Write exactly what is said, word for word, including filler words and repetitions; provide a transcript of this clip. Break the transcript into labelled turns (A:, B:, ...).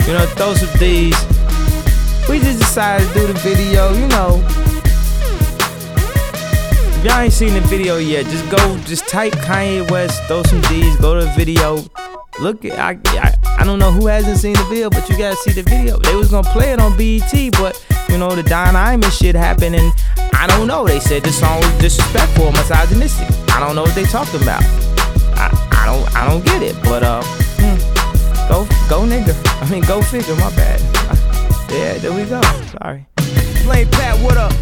A: You know, throw some D's. We just decided to do the video, you know. If y'all ain't seen the video yet, just go, just type Kanye West, throw some D's, go to the video. Look, I, I, I don't know who hasn't seen the video, but you gotta see the video. They was gonna play it on B E T, but you know, the Don Iman shit happened, and I don't know. They said the song was disrespectful, misogynistic. I don't know what they talking about. I, I don't, I don't get it. But uh, hmm, go, go nigga. I mean, go figure. My bad. Yeah, there we go. Sorry. Plain Pat, what up?